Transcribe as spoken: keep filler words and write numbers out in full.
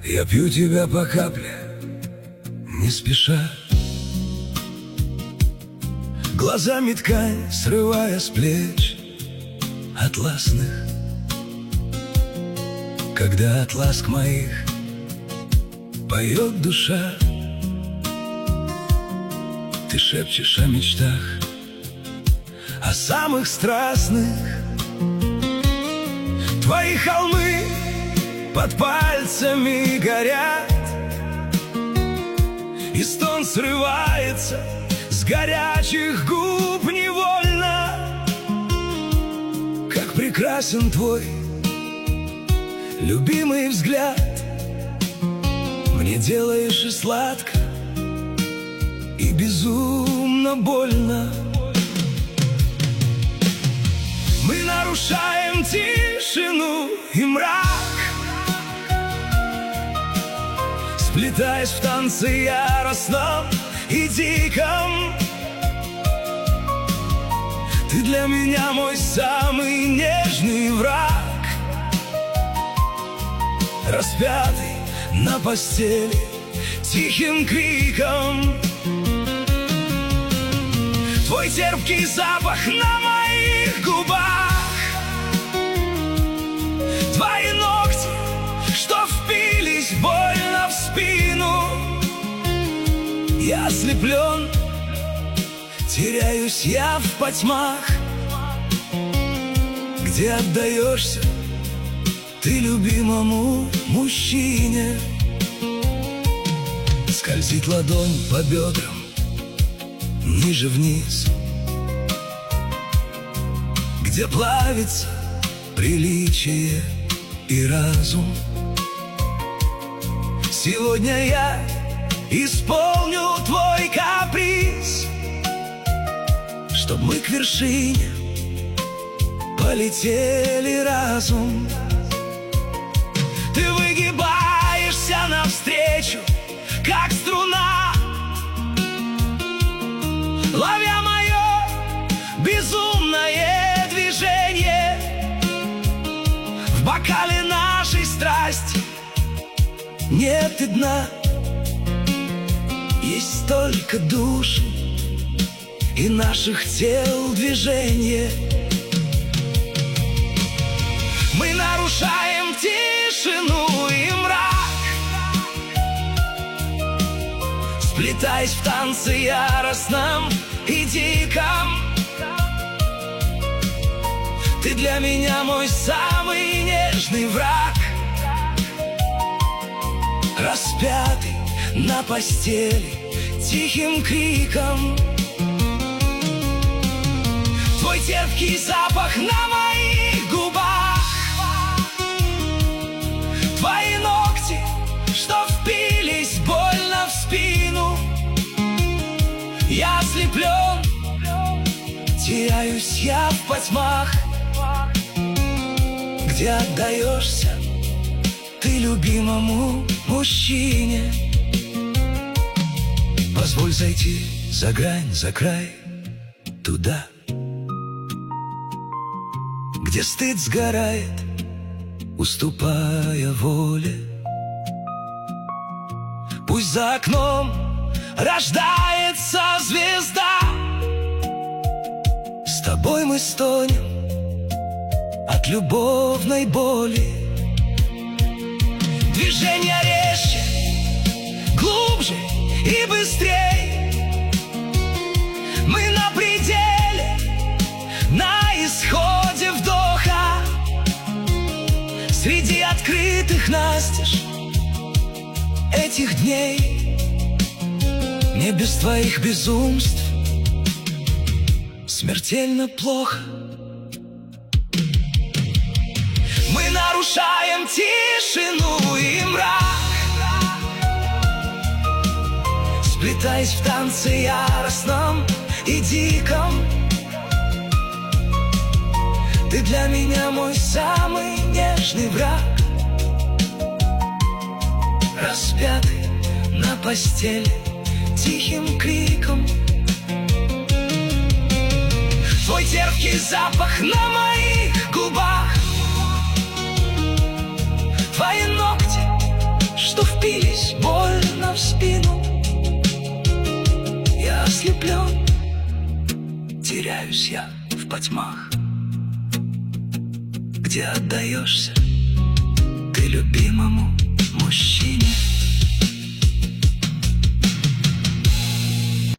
Я пью тебя по капле, не спеша, глазами ткань срывая с плеч атласных. Когда от ласк моих поет душа, ты шепчешь о мечтах, о самых страстных. Твои холмы под пальцами горят, и стон срывается с горячих губ невольно. Как прекрасен твой любимый взгляд, мне делаешь и сладко, и безумно больно. Мы нарушаем тишину и мрак, сплетаясь в танце яростном и диком. Ты для меня мой самый нежный враг, распятый на постели тихим криком. Твой терпкий запах на моих губах, твои ногти, что впились больно в спину. Я ослеплен, теряюсь я в потьмах, где отдаешься ты любимому мужчине. Скользит ладонь по бедрам ниже вниз, где плавится приличие и разум. Сегодня я исполню твой каприз, чтоб мы к вершине полетели разум. Ты выгибаешься навстречу, как струна, ловя мое безумное движение. В бокале нашей страсти нет и дна, есть только души и наших тел движение. Мы нарушаем тишину и мрак, сплетаясь в танце яростном и диком. Ты для меня мой самый нежный враг, распятый на постели тихим криком. Твой терпкий запах на моих губах, твои ногти, что впились больно в спину. Я ослеплен, теряюсь я в потьмах, где отдаешься ты любимому мужчине. Позволь зайти за грань, за край, туда, где стыд сгорает, уступая воле. Пусть за окном рождается звезда, с тобой мы стонем от любовной боли. Движение резче, глубже и быстрей. Мы на пределе, на исходе вдоха. Среди открытых настежь этих дней мне без твоих безумств смертельно плохо. Мы нарушаем тишину и мрак, сплетаясь в танце яростном и диком. Ты для меня мой самый нежный враг, распятый на постели тихим криком. Твой терпкий запах на моих губах, твои ногти, что впились больно в спину. Я ослеплен, теряюсь я в потьмах, где отдаешься ты любимому мужчине.